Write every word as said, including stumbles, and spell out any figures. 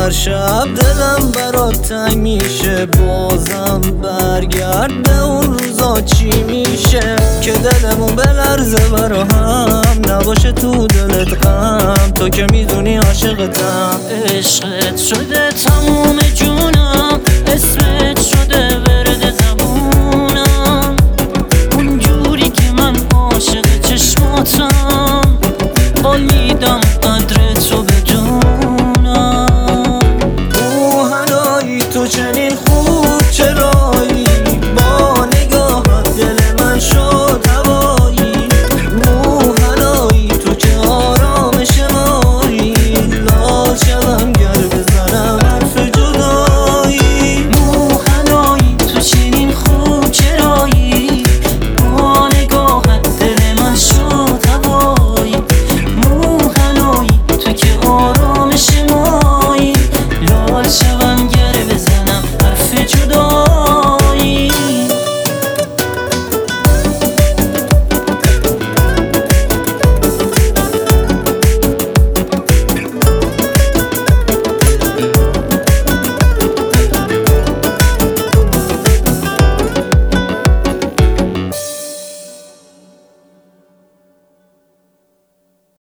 هر شب دلم برات تنگ میشه، بازم برگرده اون روزا چی میشه که دلمون بلرزه برا هم، نباشه تو دلت غم، تو که میدونی عاشقتم. عشقت شده تموم جونم، اسمت شده ورد زبونم، اونجوری که من عاشق چشماتم، حال میدم